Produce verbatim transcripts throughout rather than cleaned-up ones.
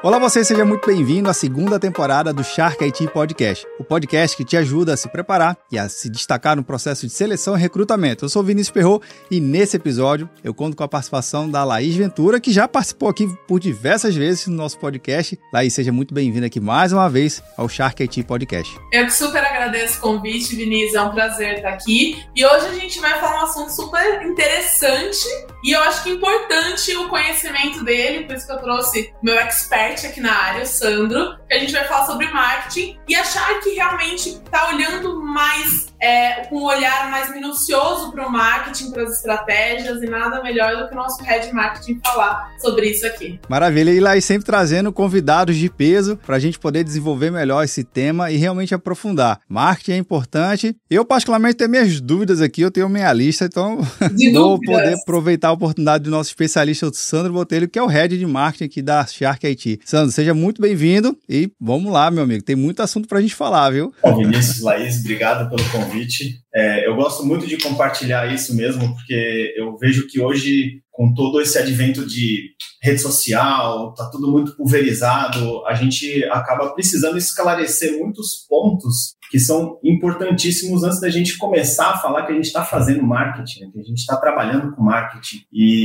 Olá você, seja muito bem-vindo à segunda temporada do Shark I T Podcast, o podcast que te ajuda a se preparar e a se destacar no processo de seleção e recrutamento. Eu sou Vinícius Perrot e nesse episódio eu conto com a participação da Laís Ventura, que já participou aqui por diversas vezes no nosso podcast. Laís, seja muito bem-vinda aqui mais uma vez ao Shark I T Podcast. Eu que super agradeço o convite, Vinícius, é um prazer estar aqui. E hoje a gente vai falar um assunto super interessante e eu acho que importante o conhecimento dele, por isso que eu trouxe meu expert aqui na área, o Sandro, que a gente vai falar sobre marketing e achar que realmente está olhando mais, é, com um olhar mais minucioso para o marketing, para as estratégias, e nada melhor do que o nosso Head Marketing falar sobre isso aqui. Maravilha, e lá sempre trazendo convidados de peso para a gente poder desenvolver melhor esse tema e realmente aprofundar. Marketing é importante. Eu, particularmente, tenho minhas dúvidas aqui, eu tenho minha lista, então de vou poder aproveitar a oportunidade do nosso especialista, o Sandro Botelho, que é o Head de Marketing aqui da Shark I T. Sandro, seja muito bem-vindo e vamos lá, meu amigo, tem muito assunto para a gente falar, viu? Bom, Vinícius, Laís, obrigado pelo convite. É, eu gosto muito de compartilhar isso mesmo, porque eu vejo que hoje, com todo esse advento de rede social, tá tudo muito pulverizado, a gente acaba precisando esclarecer muitos pontos que são importantíssimos antes da gente começar a falar que a gente está fazendo marketing, né? Que a gente está trabalhando com marketing.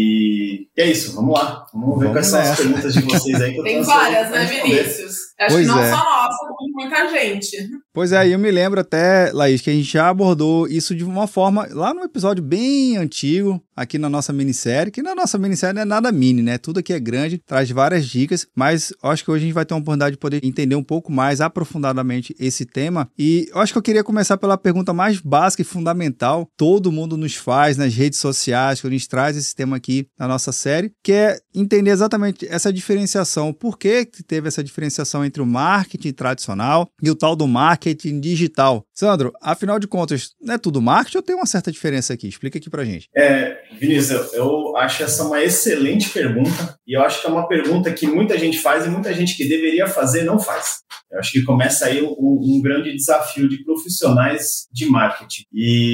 E é isso, vamos lá. Vamos ver vamos quais são as perguntas de vocês aí. Que eu Tem várias, né, Vinícius? Acho pois que não é. só nossa, como muita gente. Pois é, eu me lembro até, Laís, que a gente já abordou isso de uma forma, lá num episódio bem antigo, aqui na nossa minissérie, que na nossa minissérie não é nada mini, né? Tudo aqui é grande, traz várias dicas, mas eu acho que hoje a gente vai ter uma oportunidade de poder entender um pouco mais aprofundadamente esse tema. E eu acho que eu queria começar pela pergunta mais básica e fundamental, todo mundo nos faz nas redes sociais, quando a gente traz esse tema aqui na nossa série, que é entender exatamente essa diferenciação. Por que que teve essa diferenciação entre o marketing tradicional e o tal do marketing digital? Sandro, afinal de contas, não é tudo marketing ou tem uma certa diferença aqui? Explica aqui pra gente. É, Vinícius, eu acho essa uma excelente pergunta e eu acho que é uma pergunta que muita gente faz e muita gente que deveria fazer não faz. Eu acho que começa aí um, um grande desafio de profissionais de marketing.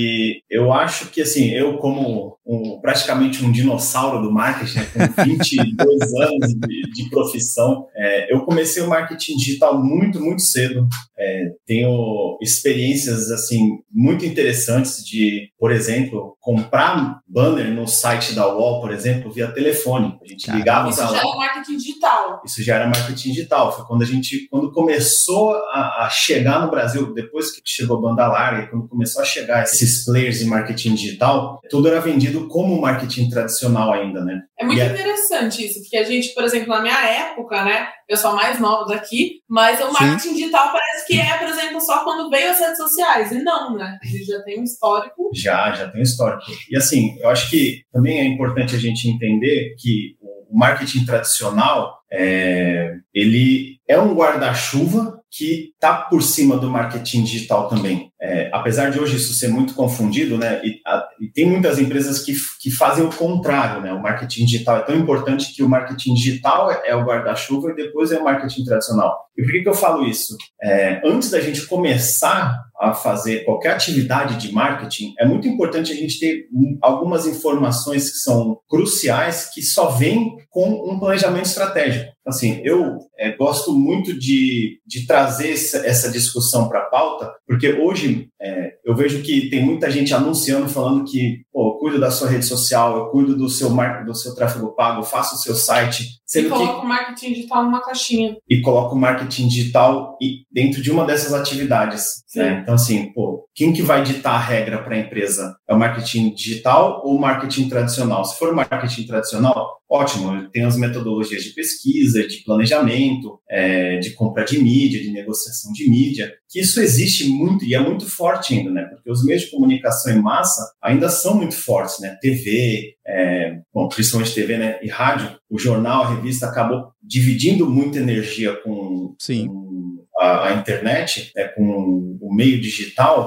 E eu acho que, assim, eu como um, praticamente um dinossauro do marketing, né, com vinte e dois anos de, de profissão, é, eu comecei o marketing digital muito, muito cedo. É, tenho experiências, assim, muito interessantes de, por exemplo, comprar banner no site da U O L, por exemplo, via telefone. A gente Cara, ligava Isso para lá. já é marketing digital. Isso já era marketing digital. Foi quando a gente, quando começou a, a chegar no Brasil, depois que chegou a banda larga, quando começou a chegar esses players de marketing digital, tudo era vendido como marketing tradicional ainda, né? É muito E é- interessante isso, porque a gente, por exemplo, na minha época, né, eu sou a mais nova daqui, mas o marketing digital parece que é, por exemplo, só quando veio as redes sociais, e não, né? Ele já tem um histórico. Já, já tem histórico. E assim, eu acho que também é importante a gente entender que o marketing tradicional, é, ele é um guarda-chuva que está por cima do marketing digital também. É, apesar de hoje isso ser muito confundido, né, e, a, e tem muitas empresas que, que fazem o contrário, né, o marketing digital é tão importante que o marketing digital é, é o guarda-chuva e depois é o marketing tradicional. E por que que eu falo isso? É, antes da gente começar a fazer qualquer atividade de marketing, é muito importante a gente ter algumas informações que são cruciais, que só vêm com um planejamento estratégico. Assim, eu é, gosto muito de, de trazer essa, essa discussão para a pauta, porque hoje é, eu vejo que tem muita gente anunciando, falando que, pô, eu cuido da sua rede social, eu cuido do seu, mar, do seu tráfego pago, eu faço o seu site. E coloca o marketing digital numa caixinha. E coloca o marketing digital dentro de uma dessas atividades. Né? Então, assim, pô, quem que vai ditar a regra para a empresa? É o marketing digital ou o marketing tradicional? Se for o marketing tradicional, ótimo, tem as metodologias de pesquisa, de planejamento, é, de compra de mídia, de negociação de mídia, que isso existe muito e é muito forte ainda, né? Porque os meios de comunicação em massa ainda são muito fortes, né? T V, é, bom, principalmente T V, né? E rádio, o jornal, a revista acabou dividindo muita energia com, Sim. com a, a internet, né? Com o meio digital.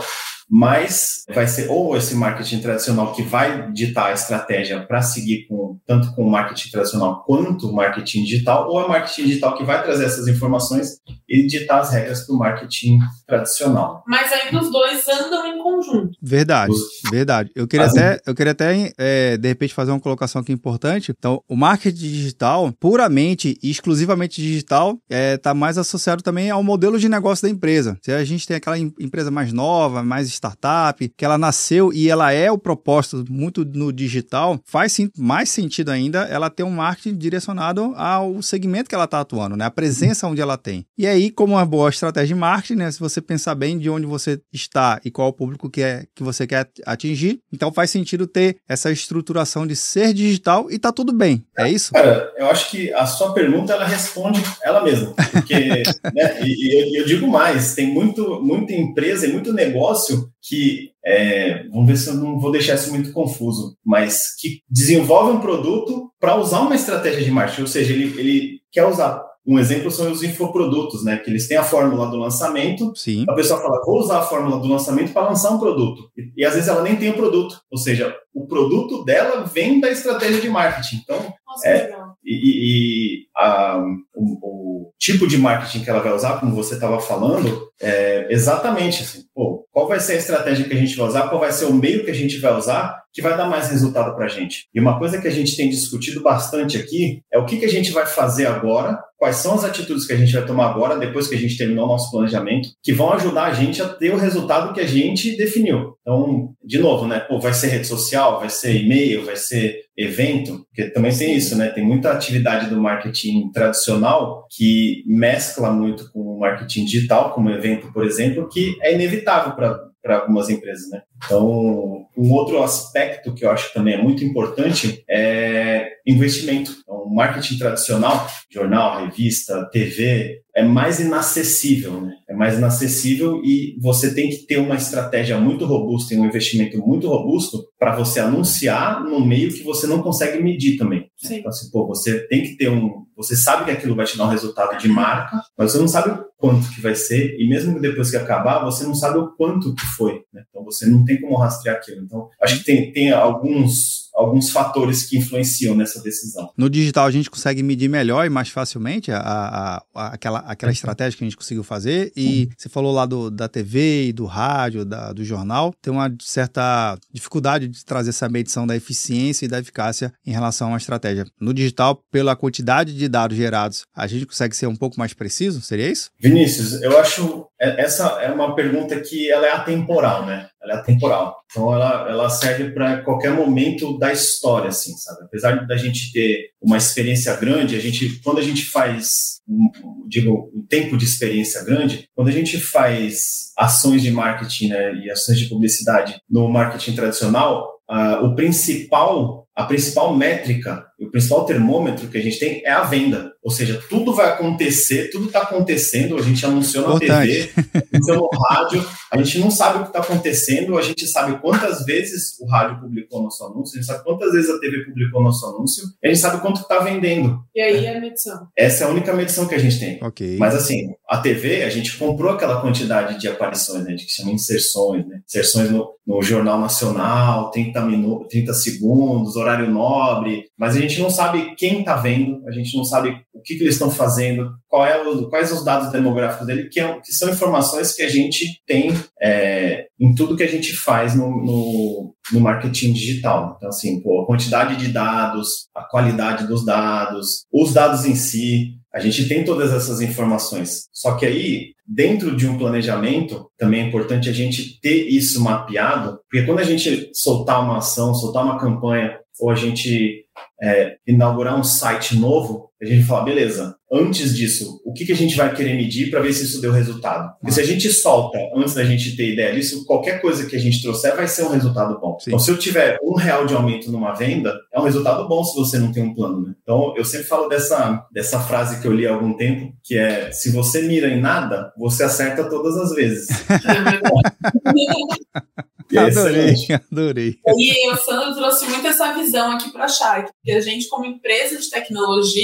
mas vai ser ou esse marketing tradicional que vai ditar a estratégia para seguir com, tanto com o marketing tradicional quanto o marketing digital, ou é o marketing digital que vai trazer essas informações e ditar as regras para o marketing tradicional. Mas ainda os dois andam em conjunto. Verdade, Os... verdade. Eu queria Fazem... até, eu queria até é, de repente, fazer uma colocação aqui importante. Então, o marketing digital, puramente e exclusivamente digital, está é, mais associado também ao modelo de negócio da empresa. Se a gente tem aquela em, empresa mais nova, mais startup, que ela nasceu e ela é o propósito muito no digital, faz sim, mais sentido ainda ela ter um marketing direcionado ao segmento que ela está atuando, né? A presença onde ela tem. E aí, como uma boa estratégia de marketing, né? Se você pensar bem de onde você está e qual é o público que, é, que você quer atingir, então faz sentido ter essa estruturação de ser digital e tá tudo bem. É isso? Cara, eu acho que a sua pergunta, ela responde ela mesma. Porque, né, e, e eu, eu digo mais, tem muito, muita empresa e muito negócio que, é, vamos ver se eu não vou deixar isso muito confuso, mas que desenvolve um produto para usar uma estratégia de marketing, ou seja, ele, ele quer usar. Um exemplo são os infoprodutos, né? Que eles têm a fórmula do lançamento. Sim. A pessoa fala, vou usar a fórmula do lançamento para lançar um produto. E, e às vezes ela nem tem o produto. Ou seja, o produto dela vem da estratégia de marketing. Então, Nossa, é, legal. E, e a, o, o tipo de marketing que ela vai usar, como você estava falando, é exatamente assim, pô, qual vai ser a estratégia que a gente vai usar, qual vai ser o meio que a gente vai usar que vai dar mais resultado para a gente. E uma coisa que a gente tem discutido bastante aqui é o que, que a gente vai fazer agora, quais são as atitudes que a gente vai tomar agora, depois que a gente terminou o nosso planejamento, que vão ajudar a gente a ter o resultado que a gente definiu. Então, de novo, né? Pô, vai ser rede social, vai ser e-mail, vai ser evento, porque também tem isso, né? Tem muita atividade do marketing tradicional que mescla muito com o marketing digital, como evento, por exemplo, que é inevitável para para algumas empresas, né? Então, um outro aspecto que eu acho que também é muito importante é investimento. Então, o marketing tradicional, jornal, revista, T V, é mais inacessível, né? É mais inacessível e você tem que ter uma estratégia muito robusta e um investimento muito robusto para você anunciar num meio que você não consegue medir também. Sim. Então, assim, pô, você tem que ter um... Você sabe que aquilo vai te dar um resultado de marca, mas você não sabe o quanto que vai ser, e mesmo depois que acabar, você não sabe o quanto que foi, né? Então, você não tem como rastrear aquilo. Então, acho que tem, tem alguns, alguns fatores que influenciam nessa decisão. No digital, a gente consegue medir melhor e mais facilmente a, a, a, aquela, aquela estratégia que a gente conseguiu fazer, e você falou lá do, da T V e do rádio, da, do jornal, tem uma certa dificuldade de trazer essa medição da eficiência e da eficácia em relação a uma estratégia. No digital, pela quantidade de dados gerados, a gente consegue ser um pouco mais preciso? Seria isso? Vinícius, eu acho essa é uma pergunta que ela é atemporal, né? Ela é atemporal. Então, ela, ela serve para qualquer momento da história, assim, sabe? Apesar da gente ter uma experiência grande, a gente, quando a gente faz, digo, um tempo de experiência grande, quando a gente faz ações de marketing, né, e ações de publicidade no marketing tradicional, uh, o principal, a principal métrica, o principal termômetro que a gente tem é a venda. Ou seja, tudo vai acontecer, tudo está acontecendo, a gente anunciou na Importante. T V, anunciou no rádio, a gente não sabe o que está acontecendo, a gente sabe quantas vezes o rádio publicou nosso anúncio, a gente sabe quantas vezes a T V publicou nosso anúncio, e a gente sabe quanto está vendendo. E aí é a medição. Essa é a única medição que a gente tem. Ok. Mas assim, a T V, a gente comprou aquela quantidade de aparições, né, de que chama inserções, né? Inserções no, no Jornal Nacional, trinta, minutos, trinta segundos, horário nobre, mas a gente não sabe quem está vendo, a gente não sabe o que, que eles estão fazendo, qual é o, quais os dados demográficos dele, que, é, que são informações que a gente tem é, em tudo que a gente faz no, no, no marketing digital. Então, assim, pô, a quantidade de dados, a qualidade dos dados, os dados em si, a gente tem todas essas informações. Só que aí, dentro de um planejamento, também é importante a gente ter isso mapeado, porque quando a gente soltar uma ação, soltar uma campanha, ou a gente é, inaugurar um site novo, a gente fala, beleza, antes disso, o que, que a gente vai querer medir para ver se isso deu resultado? Porque se a gente solta, antes da gente ter ideia disso, qualquer coisa que a gente trouxer vai ser um resultado bom. Sim. Então, se eu tiver um real de aumento numa venda, é um resultado bom se você não tem um plano, né? Então, eu sempre falo dessa, dessa frase que eu li há algum tempo, que é, se você mira em nada, você acerta todas as vezes. Adorei, adorei. E o Sandro trouxe muito essa visão aqui para a Shark, porque a gente, como empresa de tecnologia,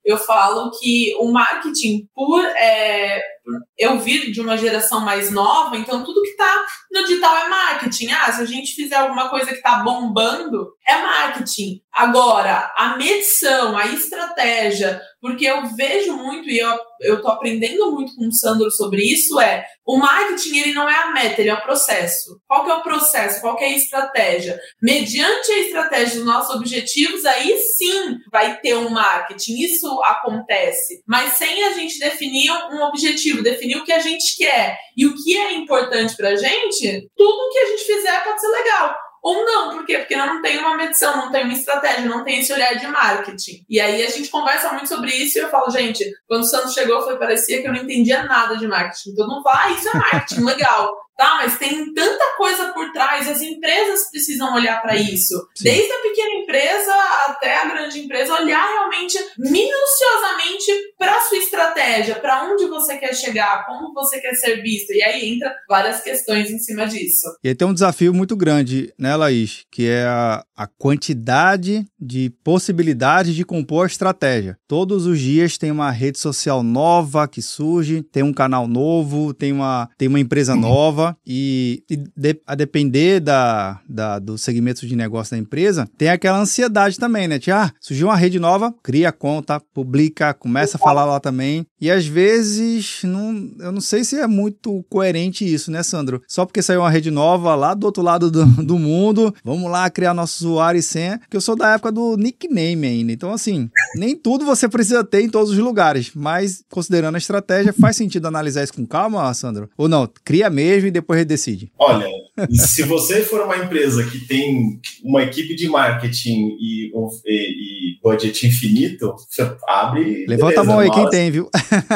eu falo que o marketing, por é, eu vir de uma geração mais nova, então tudo que tá no digital é marketing. Ah, se a gente fizer alguma coisa que tá bombando, é marketing. Agora, a medição, a estratégia, porque eu vejo muito, e eu, eu tô aprendendo muito com o Sandro sobre isso, é o marketing, ele não é a meta, ele é o processo. Qual que é o processo? Qual que é a estratégia? Mediante a estratégia dos nossos objetivos, aí sim vai ter um marketing. Isso acontece. Mas sem a gente definir um objetivo, definir o que a gente quer e o que é importante pra gente, tudo que a gente fizer pode ser legal. Ou não, por quê? Porque não tem uma medição, não tem uma estratégia, não tem esse olhar de marketing. E aí a gente conversa muito sobre isso e eu falo, gente, quando o Santos chegou, foi, parecia que eu não entendia nada de marketing. Todo mundo fala, ah, isso é marketing, legal. Tá, mas tem tanta coisa por trás, as empresas precisam olhar para isso. Sim. Desde a pequena empresa até a grande empresa, olhar realmente, minuciosamente para a sua estratégia, para onde você quer chegar, como você quer ser visto. E aí entra várias questões em cima disso. E aí tem um desafio muito grande, né, Laís? Que é a, a quantidade de possibilidades de compor a estratégia. Todos os dias tem uma rede social nova que surge, tem um canal novo, tem uma, tem uma empresa nova. E, e de, a depender da, da, do segmento de negócio da empresa, tem aquela ansiedade também, né? Tipo, ah, surgiu uma rede nova, cria a conta, publica, começa a falar lá também. E às vezes, não, eu não sei se é muito coerente isso, né, Sandro? Só porque saiu uma rede nova lá do outro lado do, do mundo, vamos lá criar nosso usuário e senha, que eu sou da época do nickname ainda. Então, assim, nem tudo você precisa ter em todos os lugares, mas considerando a estratégia, faz sentido analisar isso com calma, Sandro? Ou não, cria mesmo e depois decide. Olha, se você for uma empresa que tem uma equipe de marketing e, e, e budget infinito, você abre... Levanta beleza, a mão aí quem tem, viu?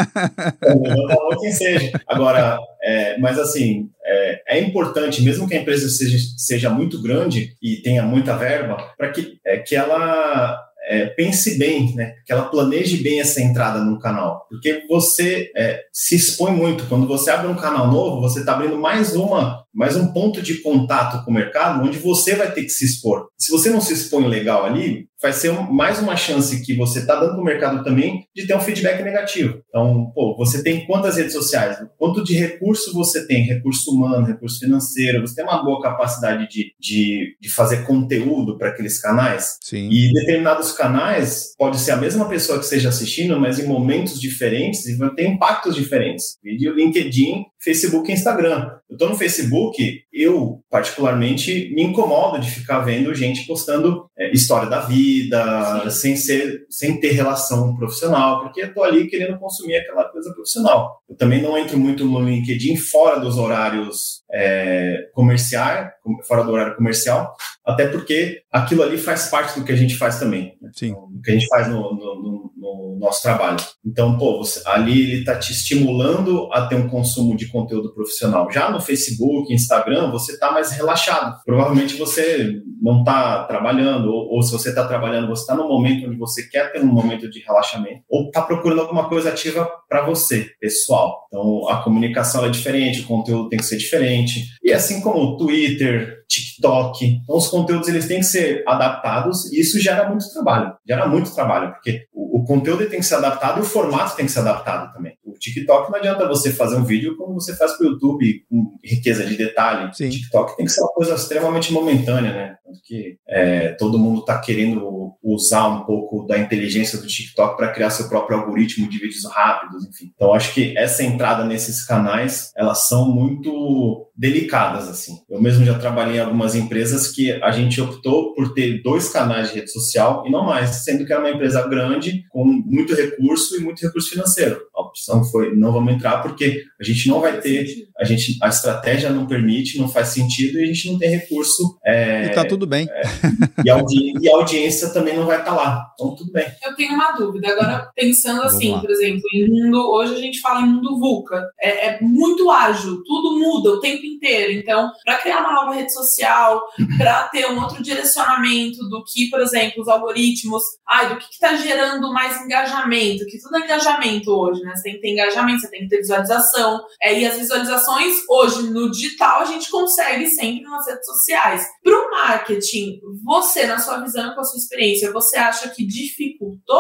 Levanta a mão quem seja. Agora, é, mas assim, é, é importante, mesmo que a empresa seja, seja muito grande e tenha muita verba, para que, é, que ela... É, pense bem, né? Que ela planeje bem essa entrada no canal, porque você é, se expõe muito. Quando você abre um canal novo, você está abrindo mais uma, mais um ponto de contato com o mercado, onde você vai ter que se expor. Se você não se expõe legal ali, vai ser um, mais uma chance que você está dando para o mercado também de ter um feedback negativo. Então, pô, você tem quantas redes sociais? Quanto de recurso você tem? Recurso humano, recurso financeiro? Você tem uma boa capacidade de, de, de fazer conteúdo para aqueles canais? Sim. E determinados canais, pode ser a mesma pessoa que esteja assistindo, mas em momentos diferentes e vai ter impactos diferentes. Vídeo, LinkedIn, Facebook e Instagram. Eu estou no Facebook, eu particularmente me incomodo de ficar vendo gente postando é, história da vida, sem, ser, sem ter relação profissional, porque eu estou ali querendo consumir aquela coisa profissional. Eu também não entro muito no LinkedIn fora dos horários é, comerciais, fora do horário comercial, até porque aquilo ali faz parte do que a gente faz também, né? Sim. Do que a gente faz no, no, no, no nosso trabalho. Então, pô, você, ali ele está te estimulando a ter um consumo de conteúdo profissional. Já no Facebook, Instagram, você está mais relaxado. Provavelmente você não está trabalhando, ou, ou se você está trabalhando, você está no momento onde você quer ter um momento de relaxamento, ou está procurando alguma coisa ativa para você, pessoal. Então, a comunicação é diferente, o conteúdo tem que ser diferente. E assim como o Twitter, TikTok, então os conteúdos eles têm que ser adaptados e isso gera muito trabalho, gera muito trabalho, porque o, o conteúdo tem que ser adaptado e o formato tem que ser adaptado também. O TikTok não adianta você fazer um vídeo como você faz para o YouTube, com riqueza de detalhe. Sim. O TikTok tem que ser uma coisa extremamente momentânea, né? Porque é, todo mundo está querendo usar um pouco da inteligência do TikTok para criar seu próprio algoritmo de vídeos rápidos, enfim. Então, acho que essa entrada nesses canais, elas são muito delicadas, assim. Eu mesmo já trabalhei em algumas empresas que a gente optou por ter dois canais de rede social e não mais, sendo que era uma empresa grande, com muito recurso e muito recurso financeiro. A opção foi, não vamos entrar porque a gente não vai ter, a, gente, a estratégia não permite, não faz sentido e a gente não tem recurso. É, e tá tudo bem. É, e, a e a audiência também não vai estar lá, então tudo bem. Eu tenho uma dúvida, agora pensando assim, por exemplo, em mundo, hoje a gente fala em mundo VUCA, é, é muito ágil, tudo muda o tempo inteiro, então para criar uma nova rede social, para ter um outro direcionamento do que, por exemplo, os algoritmos, ai, do que está gerando mais engajamento, que tudo é engajamento hoje, né? Você tem que ter engajamento, você tem que ter visualização, é, e as visualizações hoje no digital a gente consegue sempre nas redes sociais. Para o marketing, você, na sua visão e com a sua experiência, você acha que dificultou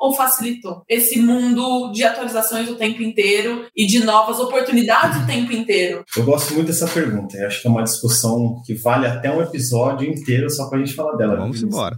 ou facilitou esse mundo de atualizações o tempo inteiro e de novas oportunidades o tempo inteiro? Eu gosto muito dessa pergunta. Eu acho que é uma discussão que vale até um episódio inteiro só pra gente falar dela. Vamos embora.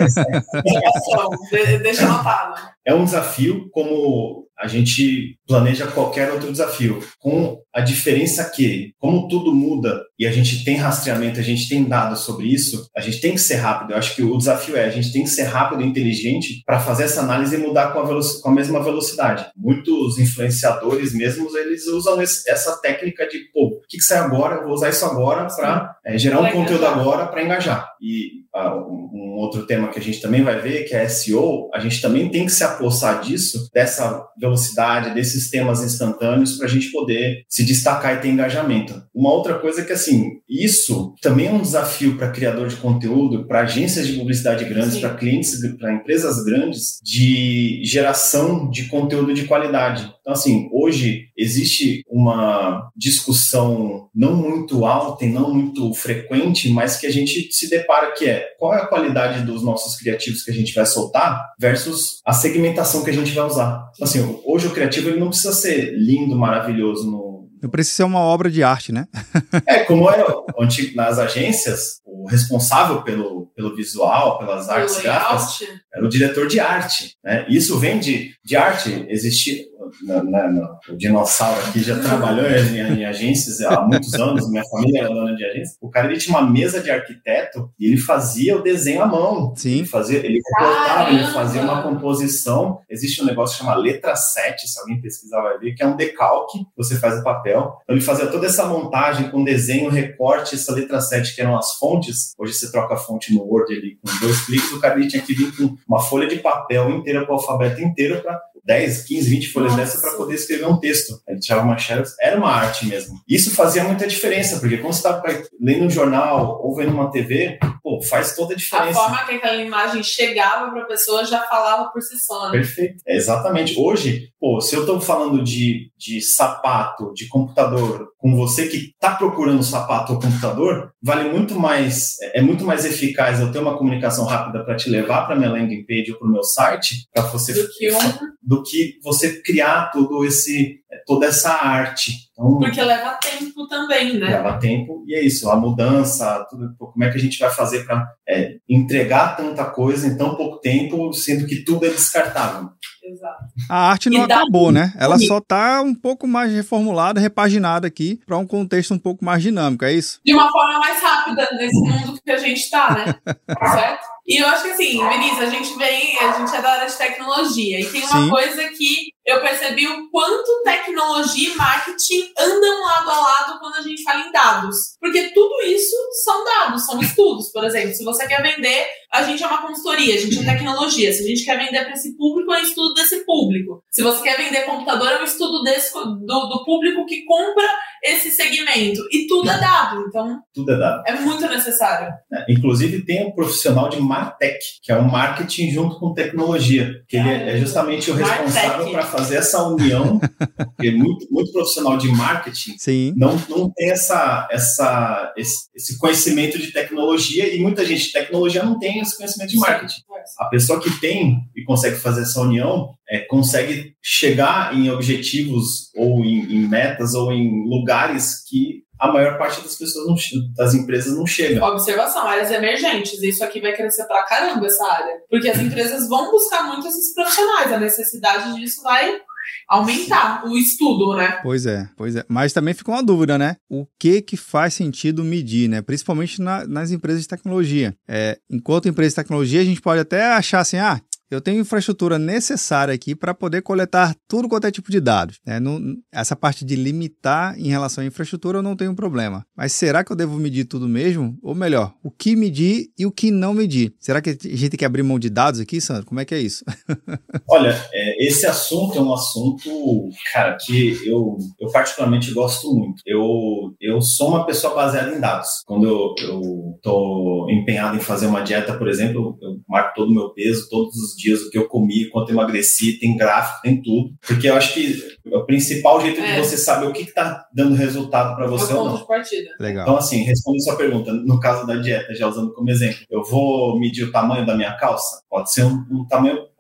Deixa anotado. É um desafio como a gente planeja qualquer outro desafio, com a diferença que, como tudo muda e a gente tem rastreamento, a gente tem dados sobre isso, a gente tem que ser rápido. Eu acho que o desafio é a gente tem que ser rápido e inteligente para fazer essa análise e mudar com a, veloc- com a mesma velocidade. Muitos influenciadores mesmos, eles usam esse, essa técnica de, pô, o que, que sai agora? Eu vou usar isso agora para é, gerar um conteúdo agora para engajar. E ah, um, um outro tema que a gente também vai ver, que é S E O, a gente também tem que se apossar disso, dessa velocidade, desses temas instantâneos, para a gente poder se destacar e ter engajamento. Uma outra coisa é que, assim, isso também é um desafio para criador de conteúdo, para agências de publicidade grandes, para clientes, para empresas grandes, de geração de conteúdo de qualidade. Então, assim, hoje existe uma discussão não muito alta e não muito frequente, mas que a gente se depara que é qual é a qualidade dos nossos criativos que a gente vai soltar versus a segmentação que a gente vai usar. Então, assim, hoje o criativo ele não precisa ser lindo, maravilhoso no Não precisa ser uma obra de arte, né? É, como era nas agências, o responsável pelo, pelo visual, pelas artes gráficas, era o diretor de arte, né? Isso vem de, de arte, existe... Na, na, na, o dinossauro aqui já trabalhou em, em agências há muitos anos, minha família era dona de agência. O cara ele tinha uma mesa de arquiteto e ele fazia o desenho à mão. Sim. Ele fazia, ele recortava, ele fazia uma composição. Existe um negócio chamado letra sete, se alguém pesquisar vai ver, que é um decalque que você faz no papel. Então ele fazia toda essa montagem com desenho, recorte, essa letra sete que eram as fontes. Hoje você troca a fonte no Word ali com dois cliques, o cara ele tinha que vir com uma folha de papel inteira, com o alfabeto inteiro para dez, quinze, vinte folhas Nossa. Dessa para poder escrever um texto. Ele tirava uma xerox, era uma arte mesmo. Isso fazia muita diferença, porque quando você está lendo um jornal ou vendo uma T V, pô, faz toda a diferença. A forma que aquela imagem chegava para a pessoa já falava por si só, né? Perfeito. É, exatamente. Hoje, pô, se eu estou falando de, de sapato, de computador, com você que está procurando sapato ou computador, vale muito mais, é muito mais eficaz eu ter uma comunicação rápida para te levar para minha landing page ou para o meu site, para você... Do que um... do que você criar todo esse, toda essa arte. Então, porque leva tempo também, né? Leva tempo, e é isso, a mudança, tudo, como é que a gente vai fazer para é, entregar tanta coisa em tão pouco tempo, sendo que tudo é descartável. Exato. A arte não acabou, né? Ela só está um pouco mais reformulada, repaginada aqui, para um contexto um pouco mais dinâmico, é isso? De uma forma mais rápida nesse mundo que a gente está, né? Certo? E eu acho que assim, Vinícius, a gente vem, a gente é da área de tecnologia e tem uma Sim. coisa que eu percebi o quanto tecnologia e marketing andam lado a lado quando a gente fala em dados. Porque tudo isso são dados, são estudos. Por exemplo, se você quer vender, a gente é uma consultoria, a gente é tecnologia. Se a gente quer vender para esse público, é um estudo desse público. Se você quer vender computador, é um estudo desse, do, do público que compra esse segmento. E tudo é dado. Então, tudo é dado. É muito necessário. É, inclusive, tem um profissional de Martech, que é um marketing junto com tecnologia, que ele é justamente o responsável para fazer essa união, porque muito, muito profissional de marketing Sim. Não, não tem essa, essa, esse, esse conhecimento de tecnologia, e muita gente de tecnologia não tem esse conhecimento de marketing. A pessoa que tem e consegue fazer essa união é, consegue chegar em objetivos ou em, em metas ou em lugares que a maior parte das pessoas, não, das empresas não chega. Observação, áreas emergentes. Isso aqui vai crescer pra caramba, essa área. Porque as empresas vão buscar muito esses profissionais. A necessidade disso vai aumentar o estudo, né? Pois é, pois é. Mas também fica uma dúvida, né? O que que faz sentido medir, né? Principalmente na, nas empresas de tecnologia. É, enquanto empresa de tecnologia, a gente pode até achar assim, ah, eu tenho infraestrutura necessária aqui para poder coletar tudo quanto é tipo de dados. Né? Não, essa parte de limitar em relação à infraestrutura eu não tenho problema. Mas será que eu devo medir tudo mesmo? Ou melhor, o que medir e o que não medir? Será que a gente tem que abrir mão de dados aqui, Sandro? Como é que é isso? Olha, é, esse assunto é um assunto, cara, que eu, eu particularmente gosto muito. Eu, eu sou uma pessoa baseada em dados. Quando eu estou empenhado em fazer uma dieta, por exemplo, eu marco todo o meu peso, todos os dias, o que eu comi, quanto eu emagreci, tem gráfico, tem tudo. Porque eu acho que o principal jeito é. de você saber o que está dando resultado para você é ou não. De partida. Legal. Então, assim, respondendo a sua pergunta, no caso da dieta, já usando como exemplo, eu vou medir o tamanho da minha calça? Pode ser um, um tamanho,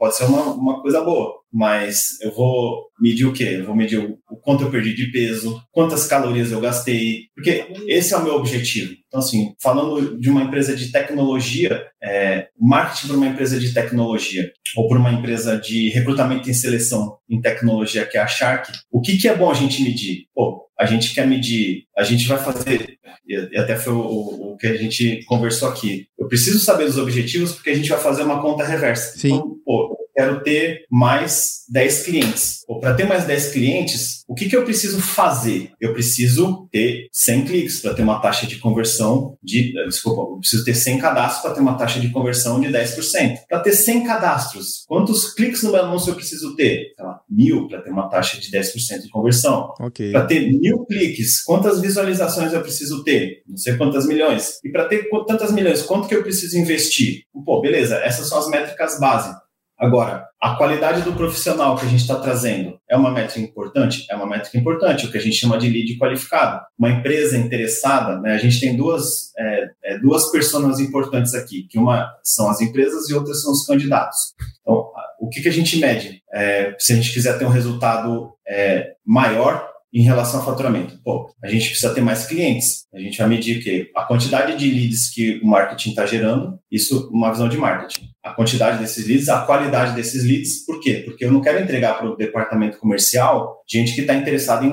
pode ser uma, uma coisa boa. Mas eu vou medir o quê? Eu vou medir o, o quanto eu perdi de peso, quantas calorias eu gastei, porque esse é o meu objetivo. Então, assim, falando de uma empresa de tecnologia, é, marketing para uma empresa de tecnologia ou para uma empresa de recrutamento e seleção em tecnologia, que é a Shark, o que, que é bom a gente medir? Pô, a gente quer medir, a gente vai fazer, e até foi o, o que a gente conversou aqui, eu preciso saber dos objetivos porque a gente vai fazer uma conta reversa. Sim. Então, pô, quero ter mais dez clientes. Ou para ter mais dez clientes, o que, que eu preciso fazer? Eu preciso ter cem cliques para ter uma taxa de conversão de... Desculpa, eu preciso ter cem cadastros para ter uma taxa de conversão de dez por cento. Para ter cem cadastros, quantos cliques no meu anúncio eu preciso ter? Sei lá, mil para ter uma taxa de dez por cento de conversão. Okay. Para ter mil cliques, quantas visualizações eu preciso ter? Não sei quantas milhões. E para ter tantas milhões, quanto que eu preciso investir? Pô, beleza, essas são as métricas base. Agora, a qualidade do profissional que a gente está trazendo é uma métrica importante? É uma métrica importante, o que a gente chama de lead qualificado. Uma empresa interessada, né, a gente tem duas, é, é, duas personas importantes aqui, que uma são as empresas e outras são os candidatos. Então, o que, que a gente mede? É, se a gente quiser ter um resultado é, maior em relação ao faturamento. Pô, a gente precisa ter mais clientes. A gente vai medir o quê? A quantidade de leads que o marketing está gerando, isso uma visão de marketing. A quantidade desses leads, a qualidade desses leads. Por quê? Porque eu não quero entregar para o departamento comercial gente que está interessada em,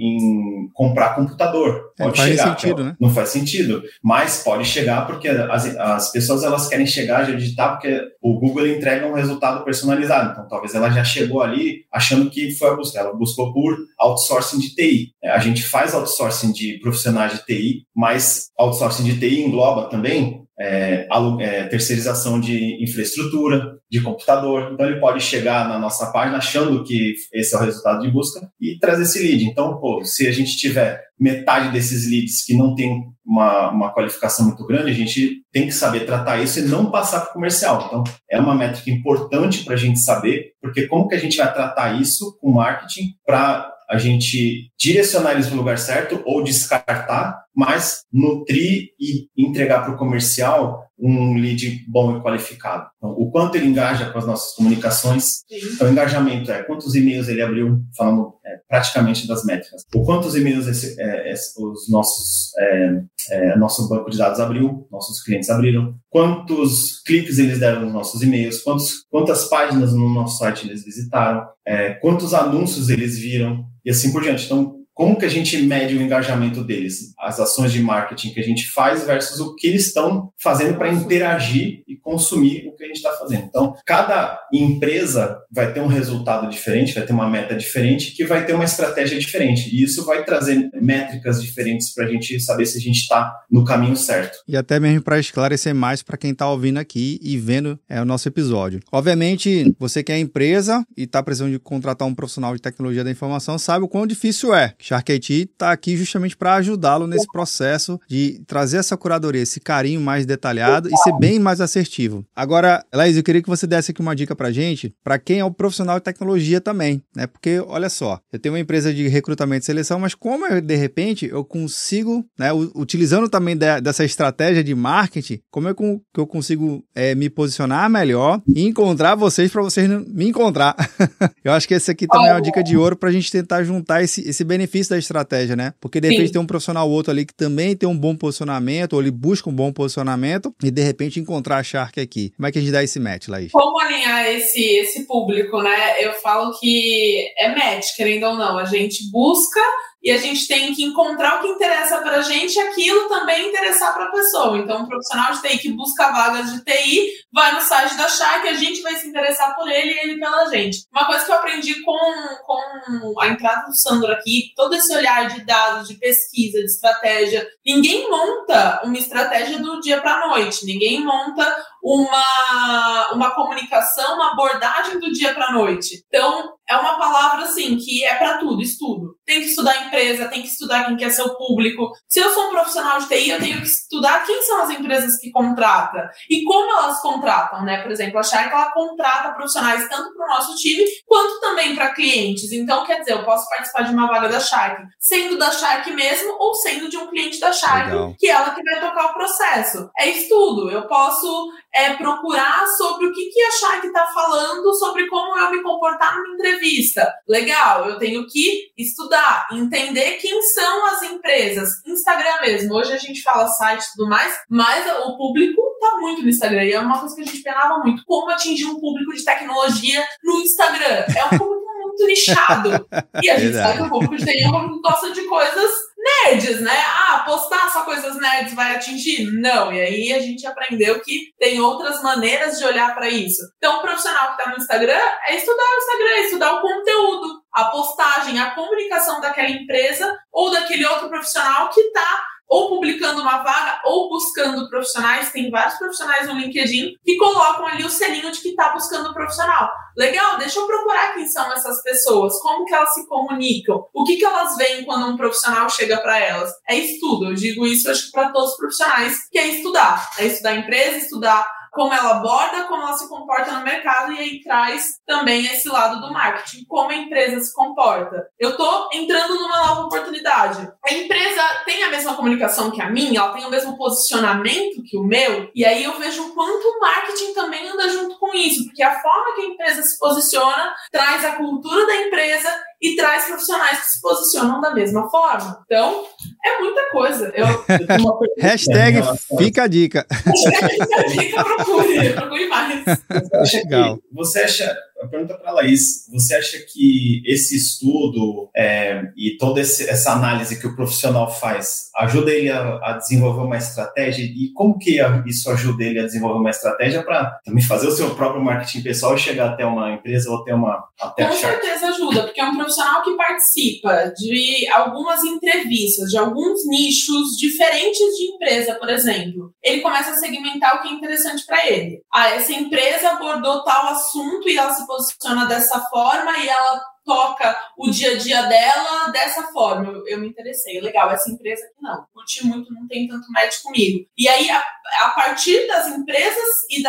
em comprar computador. Pode não chegar, faz sentido, é, né? Não faz sentido, mas pode chegar porque as, as pessoas elas querem chegar já digitar porque o Google entrega um resultado personalizado. Então, talvez ela já chegou ali achando que foi a busca. Ela buscou por outsourcing de T I. A gente faz outsourcing de profissionais de T I, mas outsourcing de T I engloba também É, é, terceirização de infraestrutura, de computador. Então, ele pode chegar na nossa página achando que esse é o resultado de busca e trazer esse lead. Então, pô, se a gente tiver metade desses leads que não tem uma, uma qualificação muito grande, a gente tem que saber tratar isso e não passar para o comercial. Então, é uma métrica importante para a gente saber, porque como que a gente vai tratar isso com marketing para a gente direcionar eles para o lugar certo ou descartar, mas nutrir e entregar para o comercial um lead bom e qualificado. Então, o quanto ele engaja com as nossas comunicações. Então, o engajamento é quantos e-mails ele abriu, falando é, praticamente das métricas. O quantos e-mails esse, é, esse, os nossos, é, é, nosso banco de dados abriu, nossos clientes abriram, quantos cliques eles deram nos nossos e-mails, quantos, quantas páginas no nosso site eles visitaram, é, quantos anúncios eles viram, e assim por diante. Então, como que a gente mede o engajamento deles? As ações de marketing que a gente faz versus o que eles estão fazendo para interagir e consumir o que a gente está fazendo. Então, cada empresa vai ter um resultado diferente, vai ter uma meta diferente, que vai ter uma estratégia diferente. E isso vai trazer métricas diferentes para a gente saber se a gente está no caminho certo. E até mesmo para esclarecer mais para quem está ouvindo aqui e vendo é, o nosso episódio. Obviamente, você que é empresa e está precisando de contratar um profissional de tecnologia da informação, sabe o quão difícil é. Shark I T está aqui justamente para ajudá-lo nesse processo de trazer essa curadoria, esse carinho mais detalhado e ser bem mais assertivo. Agora, Laís, eu queria que você desse aqui uma dica para a gente, para quem é o profissional de tecnologia também, né? Porque, olha só, eu tenho uma empresa de recrutamento e seleção, mas como eu, de repente eu consigo, né, utilizando também de, dessa estratégia de marketing, como é que eu consigo é, me posicionar melhor e encontrar vocês para vocês me encontrar? Eu acho que esse aqui também é uma dica de ouro para a gente tentar juntar esse, esse benefício da estratégia, né? Porque de repente Sim. tem um profissional ou outro ali que também tem um bom posicionamento, ou ele busca um bom posicionamento e de repente encontrar a Shark aqui. Como é que a gente dá esse match, Laís? Como alinhar esse, esse público, né? Eu falo que é match, querendo ou não. A gente busca e a gente tem que encontrar o que interessa pra gente e aquilo também interessar pra pessoa. Então, um profissional de T I que busca vagas de T I vai no site da Shark e a gente vai se interessar por ele e ele pela gente. Uma coisa que eu aprendi com, com a entrada do Sandro aqui, todo esse olhar de dados, de pesquisa, de estratégia. Ninguém monta uma estratégia do dia pra noite. Ninguém monta uma, uma comunicação, uma abordagem do dia pra noite. Então, é uma palavra, assim, que é pra tudo, estudo. Tem que estudar a empresa, tem que estudar quem quer ser o público. Se eu sou um profissional de T I, eu tenho que estudar quem são as empresas que contratam e como elas contratam, né? Por exemplo, a Shark, ela contrata profissionais tanto para o nosso time quanto também para clientes. Então, quer dizer, eu posso participar de uma vaga da Shark sendo da Shark mesmo ou sendo de um cliente da Shark, Legal. Que é ela que vai tocar o processo. É estudo. Eu posso é procurar sobre o que, que a Shark está falando, sobre como eu me comportar numa entrevista. Legal, eu tenho que estudar, entender quem são as empresas. Instagram mesmo, hoje a gente fala site e tudo mais, mas o público está muito no Instagram. E é uma coisa que a gente penava muito. Como atingir um público de tecnologia no Instagram? É um público muito nichado. E a gente sabe que o público de T I é um público que gosta de coisas nerds, né? Ah, postar só coisas nerds vai atingir? Não. E aí a gente aprendeu que tem outras maneiras de olhar para isso. Então, o profissional que está no Instagram é estudar o Instagram, é estudar o conteúdo, a postagem, a comunicação daquela empresa ou daquele outro profissional que está ou publicando uma vaga, ou buscando profissionais. Tem vários profissionais no LinkedIn que colocam ali o selinho de que está buscando profissional. Legal, deixa eu procurar quem são essas pessoas, como que elas se comunicam, o que que elas veem quando um profissional chega para elas. É estudo, eu digo isso acho que para todos os profissionais, que é estudar. É estudar a empresa, estudar como ela aborda, como ela se comporta no mercado, e aí traz também esse lado do marketing, como a empresa se comporta. Eu estou entrando numa nova oportunidade. A empresa tem a mesma comunicação que a minha, ela tem o mesmo posicionamento que o meu, e aí eu vejo o quanto o marketing também anda junto com isso, porque a forma que a empresa se posiciona traz a cultura da empresa e traz profissionais que se posicionam da mesma forma. Então, é muita coisa. Eu, eu tenho uma Hashtag fica a dica. Hashtag fica a dica, procure, procure mais. Você acha Legal. Que, você acha, a pergunta para a Laís, você acha que esse estudo é, e toda esse, essa análise que o profissional faz ajuda ele a, a desenvolver uma estratégia? E como que isso ajuda ele a desenvolver uma estratégia para também fazer o seu próprio marketing pessoal e chegar até uma empresa ou até uma... Até Com certeza ajuda, porque é um profissional que participa de algumas entrevistas, de alguns nichos diferentes de empresa, por exemplo. Ele começa a segmentar o que é interessante para ele. Ah, essa empresa abordou tal assunto e ela se posiciona dessa forma e ela toca o dia a dia dela dessa forma. Eu, eu me interessei. Legal, essa empresa aqui não. Curti muito, não tem tanto match comigo. E aí, a, a partir das empresas e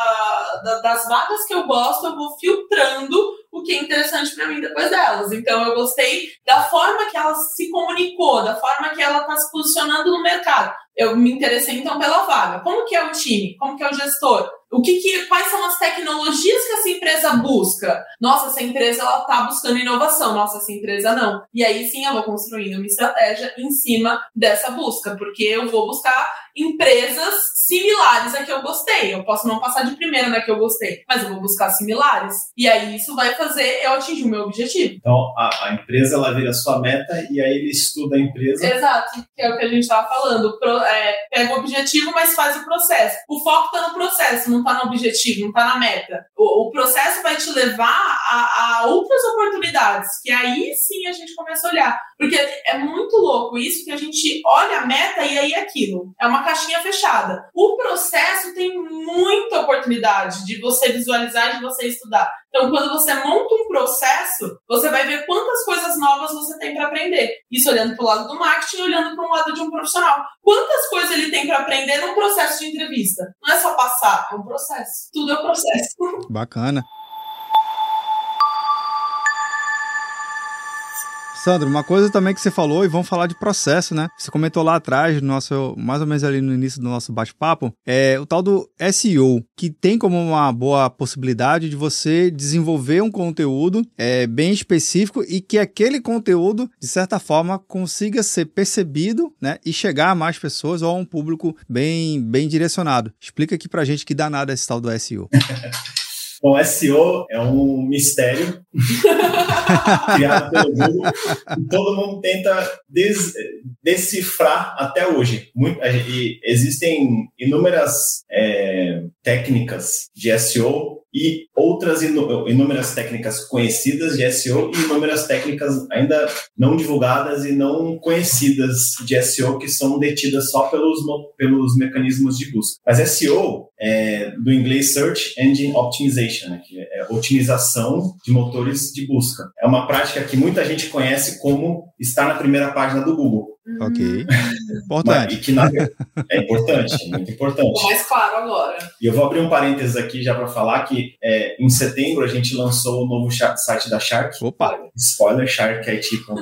da, da, das vagas que eu gosto, eu vou filtrando o que é interessante para mim depois delas. Então, eu gostei da forma que ela se comunicou, da forma que ela está se posicionando no mercado. Eu me interessei, então, pela vaga. Como que é o time? Como que é o gestor? O que que, quais são as tecnologias que essa empresa busca? Nossa, essa empresa está buscando inovação. Nossa, essa empresa não. E aí, sim, eu vou construindo uma estratégia em cima dessa busca, porque eu vou buscar empresas similares a que eu gostei. Eu posso não passar de primeira na que eu gostei, mas eu vou buscar similares. E aí, isso vai fazer eu atingir o meu objetivo. Então, a, a empresa, ela vira a sua meta e aí ele estuda a empresa. Exato, que é o que a gente estava falando. Pro, é, pega o objetivo, mas faz o processo. O foco está no processo, não está no objetivo, não está na meta. O, o processo vai te levar a, a outras oportunidades, que aí sim a gente começa a olhar. Porque é muito louco isso, que a gente olha a meta e aí é aquilo. É uma caixinha fechada. O processo tem muita oportunidade de você visualizar, de você estudar. Então, quando você monta um processo, você vai ver quantas coisas novas você tem para aprender. Isso olhando para o lado do marketing, olhando para o lado de um profissional. Quantas coisas ele tem para aprender num processo de entrevista? Não é só passar, é um processo. Tudo é um processo. Bacana. Sandro, uma coisa também que você falou, e vamos falar de processo, né? Você comentou lá atrás, no nosso, mais ou menos ali no início do nosso bate-papo, é o tal do S E O, que tem como uma boa possibilidade de você desenvolver um conteúdo é, bem específico e que aquele conteúdo, de certa forma, consiga ser percebido, né? E chegar a mais pessoas ou a um público bem, bem direcionado. Explica aqui pra gente que danado é esse tal do S E O. Bom, S E O é um mistério criado pelo Google e todo mundo tenta des- decifrar até hoje. Muito, e existem inúmeras é, técnicas de S E O e outras inú- inúmeras técnicas conhecidas de S E O e inúmeras técnicas ainda não divulgadas e não conhecidas de S E O que são detidas só pelos, pelos mecanismos de busca. Mas S E O é do inglês Search Engine Optimization, né, que é otimização de motores de busca. É uma prática que muita gente conhece como estar na primeira página do Google. Ok. Importante. Mas, e que na... É importante, é muito importante. Ficou mais claro agora. E eu vou abrir um parênteses aqui já para falar que é, em setembro a gente lançou o novo site da Shark. Opa! Spoiler, shark I T ponto com ponto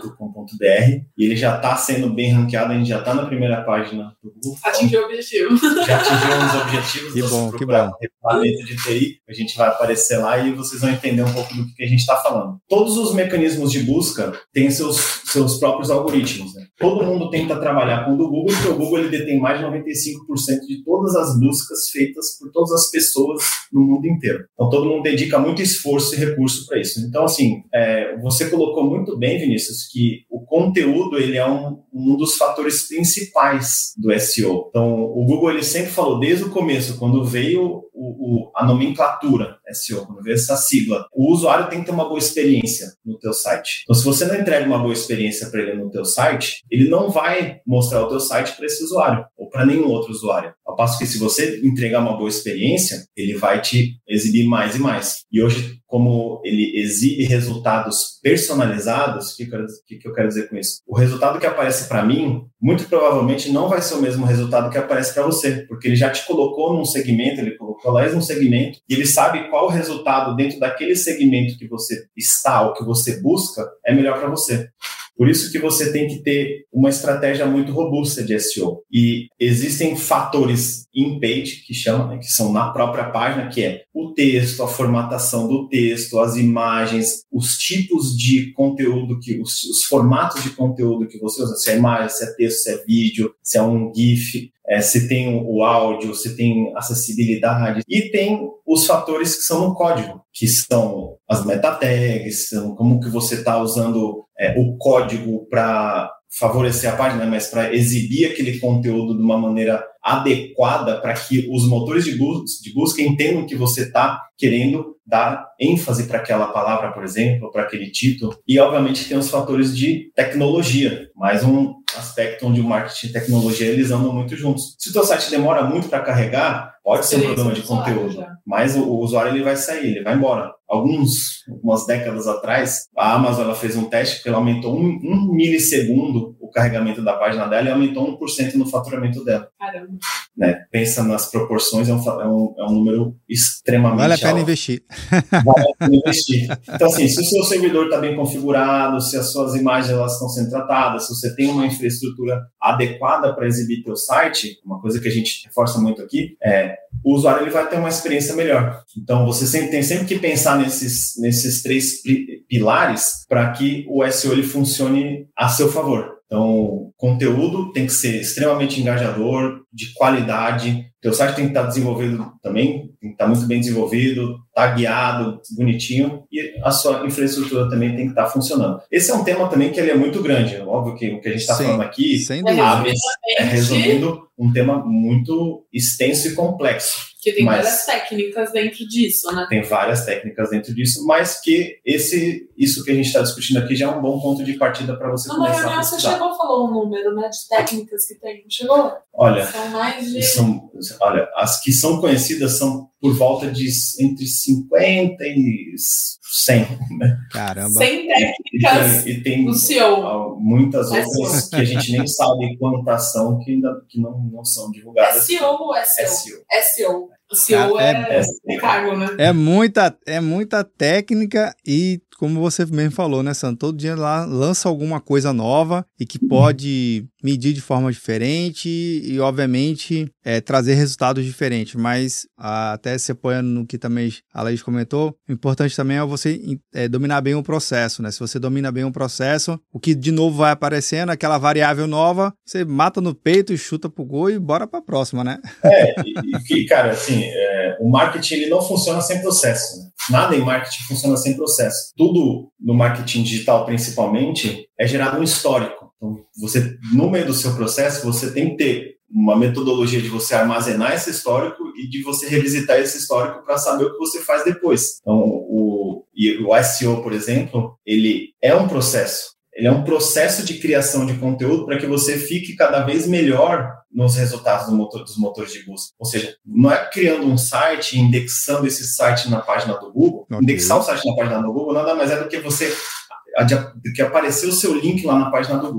ponto b r, e ele já está sendo bem ranqueado, a gente já está na primeira página do Google. Atingiu o objetivo. Já atingiu os objetivos. Que bom, que bom. Recrutamento de T I, a gente vai aparecer lá e vocês vão entender um pouco do que a gente está falando. Todos os mecanismos de busca têm seus, seus próprios algoritmos, né? Todo mundo tenta trabalhar com o do Google, porque o Google ele detém mais de noventa e cinco por cento de todas as buscas feitas por todas as pessoas no mundo inteiro. Então, todo mundo dedica muito esforço e recurso para isso. Então, assim, é, você colocou muito bem, Vinícius, que o conteúdo ele é um, um dos fatores principais do S E O. Então, o Google ele sempre falou, desde o começo, quando veio o, o, a nomenclatura S E O, quando veio essa sigla, o usuário tem que ter uma boa experiência no teu site. Então, se você não entrega uma boa experiência para ele no teu site, ele não vai mostrar o teu site para esse usuário ou para nenhum outro usuário. Ao passo que se você entregar uma boa experiência, ele vai te exibir mais e mais. E hoje, como ele exibe resultados personalizados, o que, que, que eu quero dizer com isso? O resultado que aparece para mim, muito provavelmente não vai ser o mesmo resultado que aparece para você, porque ele já te colocou num segmento, ele colocou lá num segmento, e ele sabe qual resultado dentro daquele segmento que você está ou que você busca é melhor para você. Por isso que você tem que ter uma estratégia muito robusta de S E O. E existem fatores in-page, que chamam, né, que são na própria página, que é o texto, a formatação do texto, as imagens, os tipos de conteúdo, que os, os formatos de conteúdo que você usa, se é imagem, se é texto, se é vídeo, se é um GIF, é, se tem o áudio, se tem acessibilidade. E tem os fatores que são no código, que são as meta tags, são como que você está usando é, o código para favorecer a página, mas para exibir aquele conteúdo de uma maneira adequada para que os motores de, bus- de busca entendam que você está querendo dar ênfase para aquela palavra, por exemplo, para aquele título. E, obviamente, tem os fatores de tecnologia, mais um aspecto onde o marketing e tecnologia eles andam muito juntos. Se o teu site demora muito para carregar, pode ser um problema de conteúdo, mas o, o usuário ele vai sair, ele vai embora. Alguns, algumas décadas atrás, a Amazon ela fez um teste que ela aumentou um, um milissegundo o carregamento da página dela e aumentou um por cento no faturamento dela. Caramba. Né? Pensa nas proporções, é um, é um, é um número extremamente Vale a pena alto. investir. Vale a pena investir. Então, assim, se o seu servidor está bem configurado, se as suas imagens elas estão sendo tratadas, se você tem uma infraestrutura adequada para exibir teu site, uma coisa que a gente reforça muito aqui, é o usuário ele vai ter uma experiência melhor. Então, você sempre, tem sempre que pensar nesses, nesses três pilares para que o S E O ele funcione a seu favor. Então, conteúdo tem que ser extremamente engajador, de qualidade. Teu site tem que estar desenvolvido também, tem que estar muito bem desenvolvido, tagueado, bonitinho, e a sua infraestrutura também tem que estar funcionando. Esse é um tema também que ele é muito grande. Óbvio que o que a gente está falando aqui, abre, é, resumindo, um tema muito extenso e complexo. Que tem mas várias técnicas dentro disso, né? Tem várias técnicas dentro disso, mas que esse, isso que a gente está discutindo aqui já é um bom ponto de partida para você Não, começar não, a pesquisar. Você chegou a falar um número, né, de técnicas que tem? Chegou? Olha, são mais de... são, olha, as que são conhecidas são por volta de entre cinquenta e cem, né? Caramba. cem técnicas e tem, e tem do S E O. Muitas outras que a gente nem sabe quantas são, que ainda que não, não são divulgadas. S E O ou S E O? S E O. S E O. S E O é, é, é cargo, né? É muita, é muita técnica e, como você mesmo falou, né, Sandro? Todo dia lá lança alguma coisa nova e que pode medir de forma diferente e, obviamente, é, trazer resultados diferentes. Mas, a, até se apoiando no que também a Laís comentou, o importante também é você é, dominar bem o processo, né? Se você domina bem o processo, o que de novo vai aparecendo, aquela variável nova, você mata no peito e chuta pro gol e bora pra próxima, né? É, e, e cara, assim, é, o marketing ele não funciona sem processo, né? Nada em marketing funciona sem processo. Tudo no marketing digital, principalmente, é gerado um histórico. Então, você, no meio do seu processo, você tem que ter uma metodologia de você armazenar esse histórico e de você revisitar esse histórico para saber o que você faz depois. Então, o, e o S E O, por exemplo, ele é um processo. Ele é um processo de criação de conteúdo para que você fique cada vez melhor nos resultados do motor, dos motores de busca. Ou seja, não é criando um site, indexando esse site na página do Google. Okay. Indexar o site na página do Google nada mais é do que você do que aparecer o seu link lá na página do Google.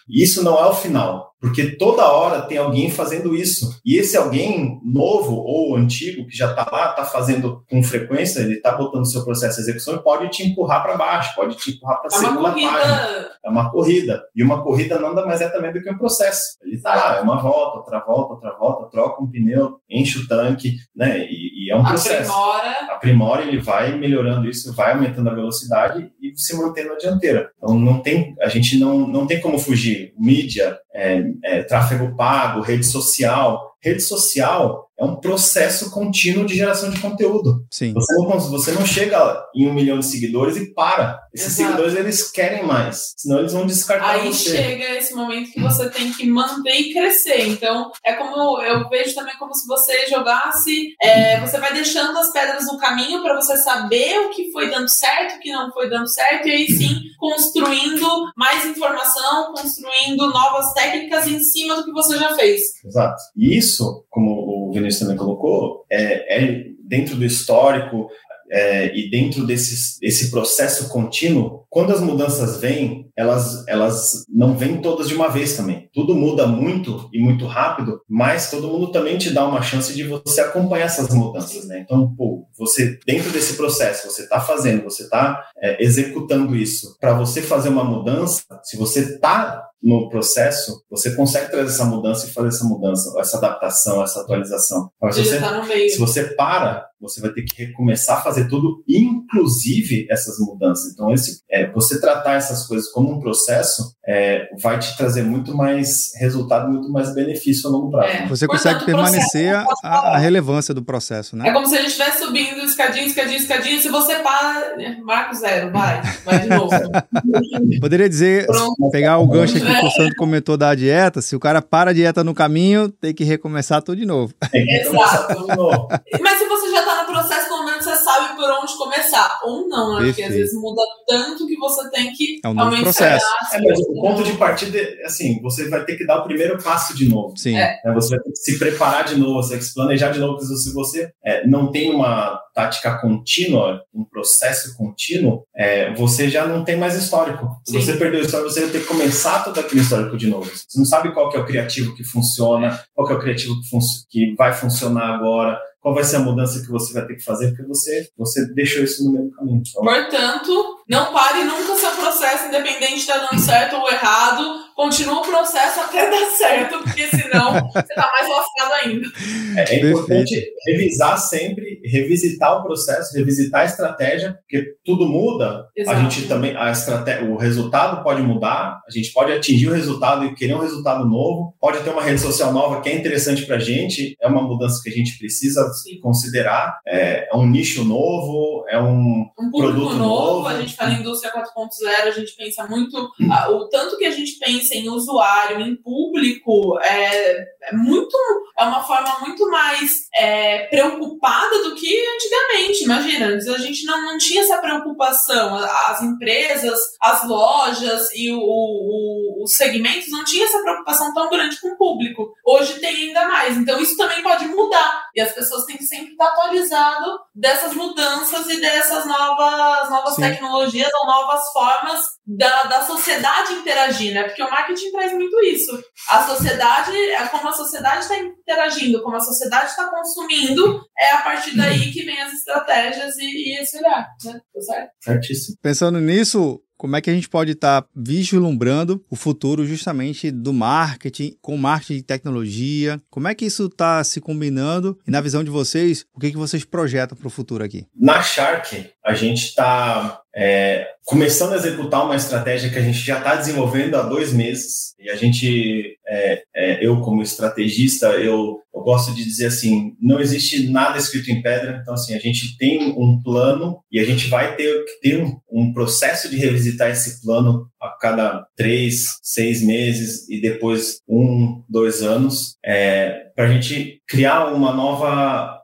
E isso não é o final, porque toda hora tem alguém fazendo isso. E esse alguém novo ou antigo que já está lá, está fazendo com frequência, ele está botando o seu processo de execução e pode te empurrar para baixo, pode te empurrar para a segunda página. É uma corrida. E uma corrida nada mais é também do que um processo. Ele está lá, é uma volta, outra volta, outra volta, troca um pneu, enche o tanque, né? E, e é um processo. Aprimora. Aprimora, ele vai melhorando isso, vai aumentando a velocidade e se mantendo na dianteira. Então, não tem, a gente não, não tem como fugir. Mídia, é, é, tráfego pago, rede social. Rede social é um processo contínuo de geração de conteúdo. Sim. Você não, você não chega em um milhão de seguidores e para. Esses Exato. seguidores, eles querem mais. Senão eles vão descartar Aí você. Aí chega esse momento que você tem que manter e crescer. Então, é como eu vejo também como se você jogasse... É, você vai deixando as pedras no caminho para você saber o que foi dando certo, o que não foi dando certo. E aí sim, construindo mais informação, construindo novas técnicas em cima do que você já fez. Exato. E isso Isso, como o Vinícius também colocou, é, é dentro do histórico é, e dentro desse, desse processo contínuo, quando as mudanças vêm, elas, elas não vêm todas de uma vez também. Tudo muda muito e muito rápido, mas todo mundo também te dá uma chance de você acompanhar essas mudanças, né? Então, pô, você, dentro desse processo, você está fazendo, você está é, executando isso. Para você fazer uma mudança, se você está no processo, você consegue trazer essa mudança e fazer essa mudança, essa adaptação, essa atualização. Mas se, você, tá no meio. se você para, você vai ter que recomeçar a fazer tudo, inclusive essas mudanças. Então, esse, é, você tratar essas coisas como um processo é, vai te trazer muito mais resultado, muito mais benefício a longo prazo. É. Você consegue Portanto, permanecer a, a relevância do processo, né? É como se a gente estivesse subindo escadinha, escadinha, escadinha. Se você para, marca zero, vai, vai de novo. Poderia dizer, Pronto. pegar o gancho aqui que o Sandro comentou da dieta, se o cara para a dieta no caminho, tem que recomeçar tudo de novo. Exato. Mas se você já está no processo, pelo menos você sabe por onde começar. Ou não, né? Porque às vezes muda tanto que você tem que é um novo processo. É, mas o ponto de partida, assim, você vai ter que dar o primeiro passo de novo. Sim. É. Você vai ter que se preparar de novo, você vai ter que se planejar de novo, porque se você é, não tem uma tática contínua, um processo contínuo, é, você já não tem mais histórico. Se Sim. você perdeu o histórico, você vai ter que começar todo aquele histórico de novo. Você não sabe qual que é o criativo que funciona, qual que é o criativo que, fun- que vai funcionar agora, qual vai ser a mudança que você vai ter que fazer, porque você, você deixou isso no meio do caminho. Então, Portanto, não pare nunca seu processo, independente de estar dando certo ou errado, continua o processo até dar certo, porque senão você está mais lascado ainda. É, é importante revisar sempre, revisitar o processo, revisitar a estratégia, porque tudo muda. Exato. A gente também, a estratégia, o resultado pode mudar, a gente pode atingir o resultado e querer um resultado novo, pode ter uma rede social nova que é interessante para a gente, é uma mudança que a gente precisa Sim. considerar, é, é um nicho novo, é um, um produto novo, novo. A gente fala em indústria quatro ponto zero, a gente pensa muito, ah, o tanto que a gente pensa em usuário, em público, é, é muito, é uma forma muito mais é, preocupada do que antigamente. Imagina, antes a gente não, não tinha essa preocupação, as empresas, as lojas e o, o, os segmentos não tinham essa preocupação tão grande com o público. Hoje tem ainda mais, então isso também pode mudar e as pessoas têm que sempre estar atualizado dessas mudanças e dessas novas, novas tecnologias ou novas formas da, da sociedade interagir, né? Porque o marketing traz muito isso. A sociedade, como a sociedade está interagindo, como a sociedade está consumindo, é a partir daí que vem as estratégias e, e esse olhar, né? Tá certo? Certíssimo. Pensando nisso, como é que a gente pode estar tá vislumbrando o futuro justamente do marketing, com marketing de tecnologia? Como é que isso está se combinando? E na visão de vocês, o que, que vocês projetam para o futuro aqui? Na Shark, a gente está é, começando a executar uma estratégia que a gente já está desenvolvendo há dois meses. E a gente, é, é, eu como estrategista, eu, eu gosto de dizer assim, não existe nada escrito em pedra. Então, assim, a gente tem um plano e a gente vai ter que ter um, um processo de revisitar esse plano a cada três, seis meses e depois um, dois anos, é, para a gente criar uma nova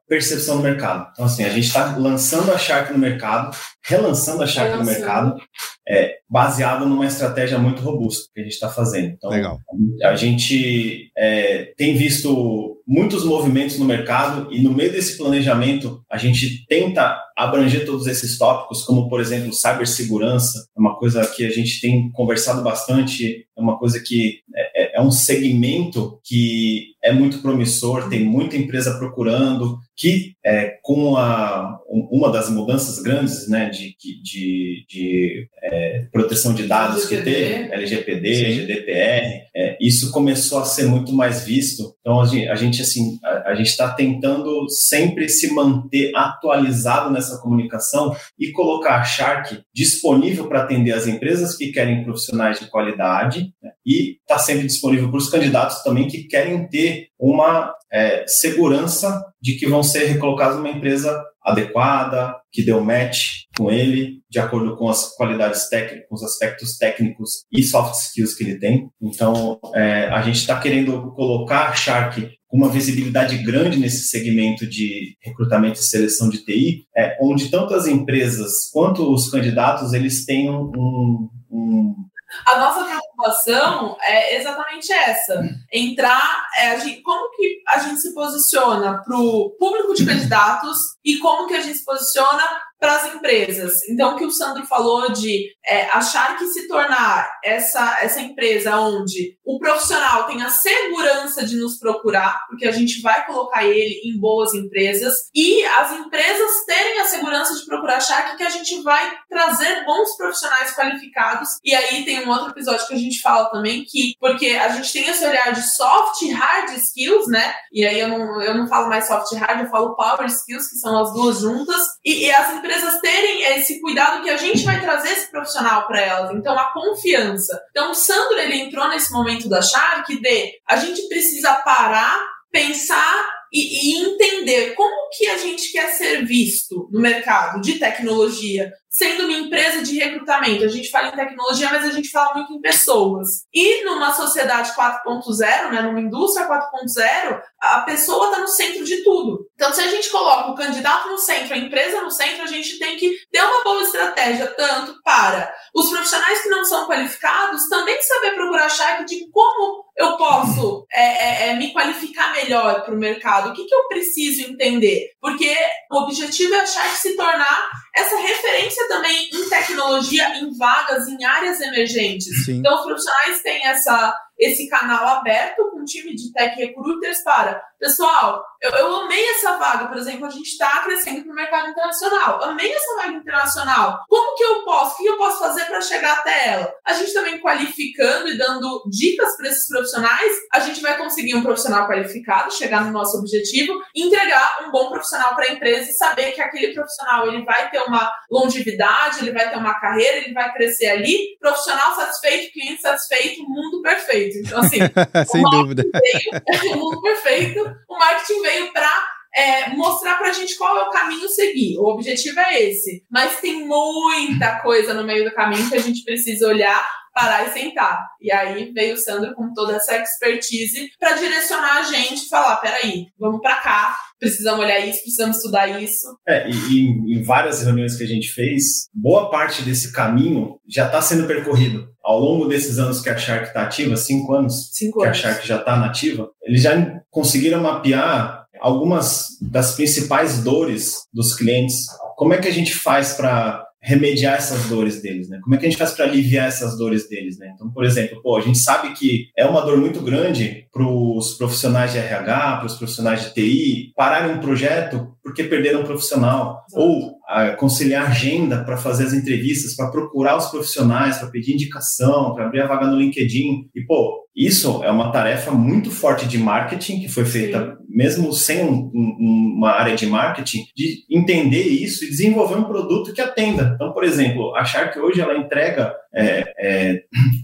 percepção no mercado. Então, assim, a gente está lançando a Shark no mercado, relançando a Shark no mercado, é, baseado numa estratégia muito robusta que a gente está fazendo. Então, legal. A gente é, tem visto muitos movimentos no mercado e no meio desse planejamento a gente tenta abranger todos esses tópicos, como, por exemplo, cibersegurança, é uma coisa que a gente tem conversado bastante, é uma coisa que é, é um segmento que é muito promissor, tem muita empresa procurando, que é, com a, uma das mudanças grandes, né, de, de, de é, proteção de dados que teve, L G P D, Sim. G D P R, é, isso começou a ser muito mais visto. Então, a gente, a gente assim, a, a gente está tentando sempre se manter atualizado nessa comunicação e colocar a Shark disponível para atender as empresas que querem profissionais de qualidade, né, e está sempre disponível para os candidatos também que querem ter uma é, segurança de que vão ser recolocados numa empresa adequada, que deu match com ele, de acordo com as qualidades técnicas, com os aspectos técnicos e soft skills que ele tem. Então, é, a gente está querendo colocar a Shark com uma visibilidade grande nesse segmento de recrutamento e seleção de T I, é, onde tanto as empresas quanto os candidatos, eles tenham um... um A nossa preocupação é exatamente essa, entrar, é, a gente, como que a gente se posiciona para o público de candidatos e como que a gente se posiciona para as empresas. Então, o que o Sandro falou de é, a Shark se tornar essa, essa empresa onde o profissional tem a segurança de nos procurar, porque a gente vai colocar ele em boas empresas, e as empresas terem a segurança de procurar a Shark, que a gente vai trazer bons profissionais qualificados. E aí tem um outro episódio que a gente fala também, que porque a gente tem esse olhar de soft e hard skills, né? E aí eu não, eu não falo mais soft e hard, eu falo power skills, que são as duas juntas, e, e as empresas terem esse cuidado que a gente vai trazer esse profissional para elas. Então, a confiança. Então, o Sandro, ele entrou nesse momento da Shark de a gente precisa parar, pensar e, e entender como que a gente quer ser visto no mercado de tecnologia, sendo uma empresa de recrutamento. A gente fala em tecnologia, mas a gente fala muito em pessoas. E numa sociedade quatro ponto zero, né, numa indústria quatro ponto zero, a pessoa está no centro de tudo. Então, se a gente coloca o candidato no centro, a empresa no centro, a gente tem que ter uma boa estratégia, tanto para os profissionais que não são qualificados também saber procurar a Shark de como eu posso é, é, é, me qualificar melhor para o mercado. O que, que eu preciso entender? Porque o objetivo é a Shark se tornar essa referência também em tecnologia, em vagas, em áreas emergentes. Sim. Então, os profissionais têm essa, esse canal aberto com um time de tech recruiters para, pessoal, eu, eu amei essa vaga, por exemplo, a gente está crescendo para o mercado internacional, amei essa vaga internacional, como que eu posso, o que eu posso fazer para chegar até ela? A gente também qualificando e dando dicas para esses profissionais, a gente vai conseguir um profissional qualificado, chegar no nosso objetivo, entregar um bom profissional para a empresa e saber que aquele profissional ele vai ter uma longevidade, ele vai ter uma carreira, ele vai crescer ali, profissional satisfeito, cliente satisfeito, mundo perfeito. Então, assim, sem dúvida. Veio, o mundo perfeito, o marketing veio para é, mostrar pra gente qual é o caminho seguir. O objetivo é esse. Mas tem muita coisa no meio do caminho que a gente precisa olhar, parar e sentar. E aí veio o Sandro com toda essa expertise para direcionar a gente e falar, peraí, vamos para cá, precisamos olhar isso, precisamos estudar isso. É, e, e em várias reuniões que a gente fez, boa parte desse caminho já está sendo percorrido. Ao longo desses anos que a Shark está ativa, cinco anos, cinco que anos. a Shark já está nativa, eles já conseguiram mapear algumas das principais dores dos clientes. Como é que a gente faz para remediar essas dores deles, né? Como é que a gente faz para aliviar essas dores deles, né? Então, por exemplo, pô, a gente sabe que é uma dor muito grande para os profissionais de R H, para os profissionais de T I, pararem um projeto porque perderam um profissional. Exato. Ou a, conciliar agenda para fazer as entrevistas, para procurar os profissionais, para pedir indicação, para abrir a vaga no LinkedIn. E, pô, isso é uma tarefa muito forte de marketing que foi feita, sim, mesmo sem um, um, uma área de marketing, de entender isso e desenvolver um produto que atenda. Então, por exemplo, a Shark hoje ela entrega é, é,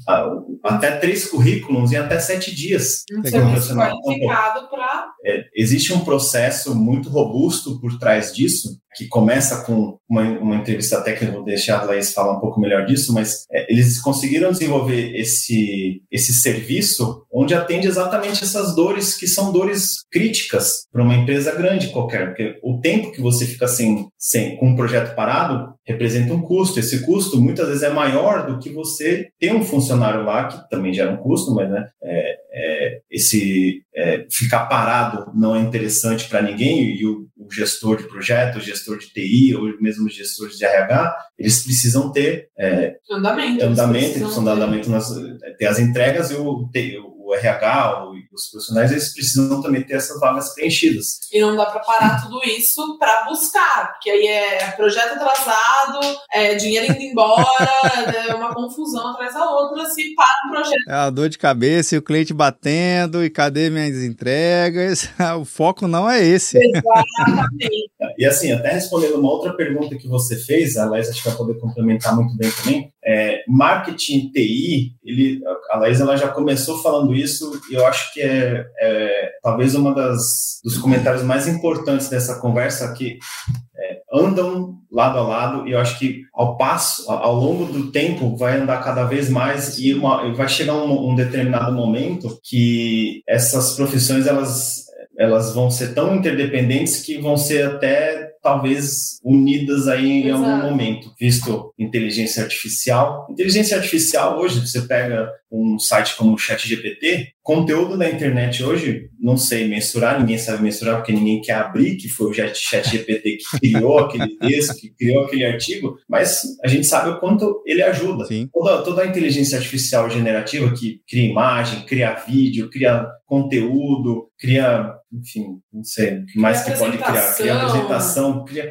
até três currículos em até sete dias. Um serviço qualificado para... É, existe um processo muito robusto por trás disso, que começa com uma, uma entrevista técnica, vou deixar a Laís falar um pouco melhor disso, mas é, eles conseguiram desenvolver esse, esse serviço onde atende exatamente essas dores, que são dores críticas para uma empresa grande qualquer, porque o tempo que você fica sem, sem, com um projeto parado representa um custo. Esse custo muitas vezes é maior do que você ter um funcionário lá, que também gera um custo, mas né, é, é, esse é, ficar parado não é interessante para ninguém, e o, o gestor de projeto, o gestor de T I, ou mesmo os gestores de R H, eles precisam ter é, andamento, andamento, eles precisam dar andamento, nas, ter as entregas, e o, o R H, o, os profissionais, eles precisam também ter essas vagas preenchidas. E não dá para parar tudo isso para buscar, porque aí é projeto atrasado, é dinheiro indo embora, é uma confusão atrás da outra se para um projeto. É a dor de cabeça e o cliente batendo, e cadê minhas entregas? O foco não é esse. Exatamente. E assim, até respondendo uma outra pergunta que você fez, a Laís acho que vai poder complementar muito bem também, é, marketing T I, ele, a Laís ela já começou falando isso, e eu acho que é, é talvez uma das dos comentários mais importantes dessa conversa, que é, andam lado a lado, e eu acho que ao passo, ao longo do tempo, vai andar cada vez mais, e uma, vai chegar um, um determinado momento que essas profissões, elas, elas vão ser tão interdependentes que vão ser até talvez unidas aí em Exato. Algum momento, visto inteligência artificial. Inteligência artificial hoje, você pega um site como o ChatGPT, conteúdo da internet hoje, não sei mensurar, ninguém sabe mensurar porque ninguém quer abrir, que foi o ChatGPT que criou aquele texto, que criou aquele artigo, mas a gente sabe o quanto ele ajuda. Toda, toda a inteligência artificial generativa que cria imagem, cria vídeo, cria conteúdo, cria, enfim, não sei o que mais que pode criar, cria apresentação, cria...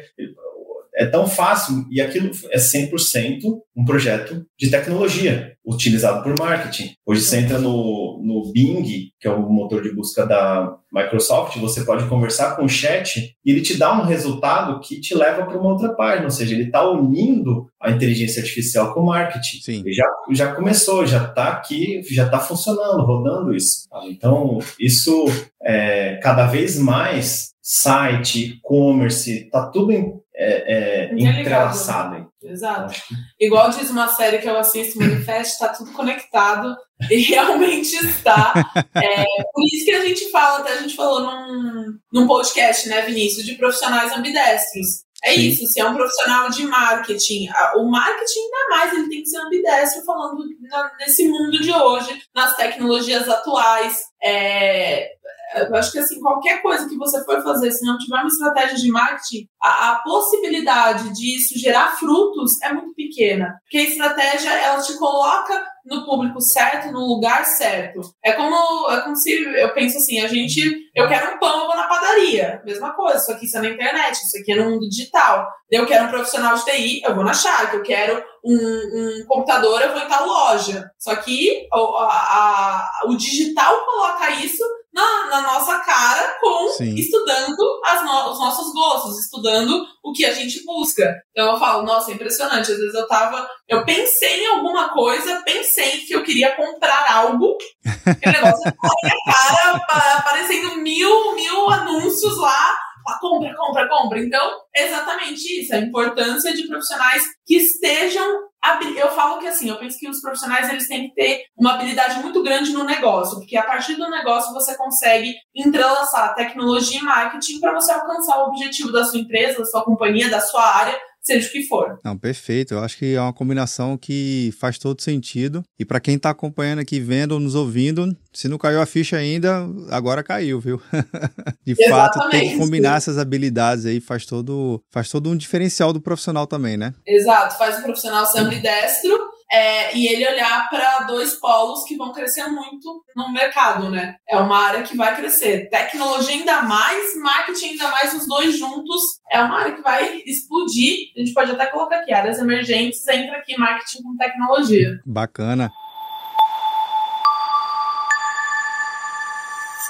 É tão fácil, e aquilo é cem por cento um projeto de tecnologia, utilizado por marketing. Hoje você entra no, no Bing, que é o motor de busca da Microsoft, você pode conversar com o chat e ele te dá um resultado que te leva para uma outra página, ou seja, ele está unindo a inteligência artificial com o marketing. Sim. Ele já, já começou, já está aqui, já está funcionando, rodando isso. Então, isso é, cada vez mais, site, e-commerce, está tudo em É, é, entrelaçado. Exato. Igual diz uma série que eu assisto, Manifest, está tudo conectado e realmente está. É, por isso que a gente fala, até a gente falou num, num podcast, né, Vinícius, de profissionais ambidestros. É Sim. isso, se é um profissional de marketing, o marketing ainda mais, ele tem que ser ambidestro, falando na, nesse mundo de hoje, nas tecnologias atuais. É, eu acho que assim, qualquer coisa que você for fazer, se não tiver uma estratégia de marketing, a, a possibilidade de isso gerar frutos é muito pequena. Porque a estratégia, ela te coloca no público certo, no lugar certo. É como, é como se, eu penso assim, a gente, eu quero um pão, eu vou na padaria. Mesma coisa, isso aqui é na internet, isso aqui é no mundo digital. Eu quero um profissional de T I, eu vou na Shark. Eu quero um, um computador, eu vou em tal loja. Só que a, a, o digital coloca isso na, na nossa cara, com Sim. estudando as no, os nossos gostos, estudando o que a gente busca. Então eu falo, nossa, é impressionante. Às vezes eu tava, eu pensei em alguma coisa, pensei que eu queria comprar algo, e o negócio tá na minha cara, aparecendo mil, mil anúncios lá, compra, compra, compra. Então, exatamente isso, a importância de profissionais que estejam... Eu falo que assim, eu penso que os profissionais eles têm que ter uma habilidade muito grande no negócio, porque a partir do negócio você consegue entrelaçar tecnologia e marketing para você alcançar o objetivo da sua empresa, da sua companhia, da sua área, seja o que for. Não, perfeito. Eu acho que é uma combinação que faz todo sentido. E para quem está acompanhando aqui, vendo ou nos ouvindo, se não caiu a ficha ainda, agora caiu, viu? De Exatamente. fato, tem que combinar essas habilidades aí, faz todo, faz todo um diferencial do profissional também, né? Exato, faz o profissional ser ambidestro, É, e ele olhar para dois polos que vão crescer muito no mercado, né? É uma área que vai crescer. Tecnologia ainda mais, marketing ainda mais, os dois juntos. É uma área que vai explodir. A gente pode até colocar aqui, áreas emergentes, entra aqui marketing com tecnologia. Bacana.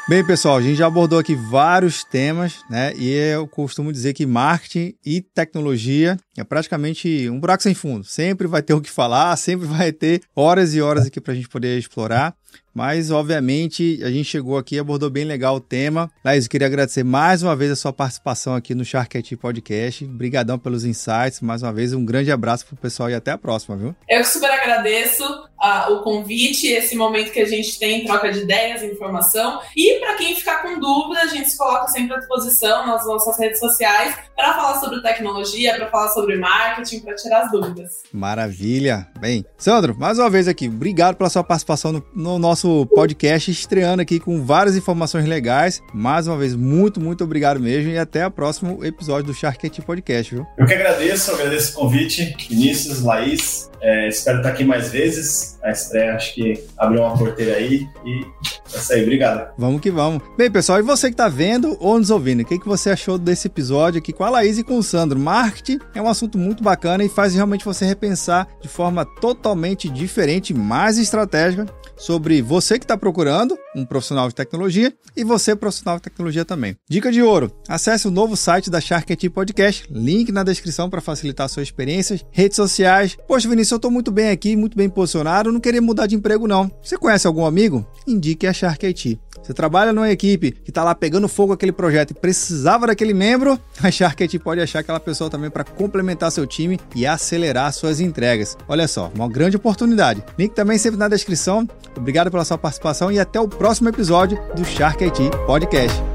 Bem, pessoal, a gente já abordou aqui vários temas, né? E eu costumo dizer que marketing e tecnologia é praticamente um buraco sem fundo. Sempre vai ter o que falar, sempre vai ter horas e horas aqui para a gente poder explorar. Mas, obviamente, a gente chegou aqui e abordou bem legal o tema. Laís, eu queria agradecer mais uma vez a sua participação aqui no Shark I T Podcast. Obrigadão pelos insights. Mais uma vez, um grande abraço pro pessoal e até a próxima, viu? Eu super agradeço uh, o convite, esse momento que a gente tem em troca de ideias e informação. E para quem ficar com dúvida, a gente se coloca sempre à disposição nas nossas redes sociais para falar sobre tecnologia, para falar sobre marketing, para tirar as dúvidas. Maravilha! Bem, Sandro, mais uma vez aqui, obrigado pela sua participação no, no nosso podcast, estreando aqui com várias informações legais. Mais uma vez, muito, muito obrigado mesmo e até o próximo episódio do Shark I T Podcast, viu? Eu que agradeço, agradeço o convite, Vinícius, Laís, é, espero estar aqui mais vezes. A estreia acho que abriu uma porteira aí e é isso aí, obrigado. Vamos que vamos. Bem, pessoal, e você que tá vendo ou nos ouvindo, o que, que você achou desse episódio aqui com a Laís e com o Sandro? Marketing é um assunto muito bacana e faz realmente você repensar de forma totalmente diferente, mais estratégica, sobre você que está procurando um profissional de tecnologia e você profissional de tecnologia também. Dica de ouro, acesse o novo site da Shark I T Podcast, link na descrição para facilitar a sua experiência, redes sociais. Poxa, Vinícius, eu estou muito bem aqui, muito bem posicionado, não queria mudar de emprego não. Você conhece algum amigo? Indique a Shark I T. Você trabalha numa equipe que está lá pegando fogo aquele projeto e precisava daquele membro, a Shark I T pode achar aquela pessoa também para complementar seu time e acelerar suas entregas. Olha só, uma grande oportunidade. Link também sempre na descrição. Obrigado pela sua participação e até o próximo episódio do Shark I T Podcast.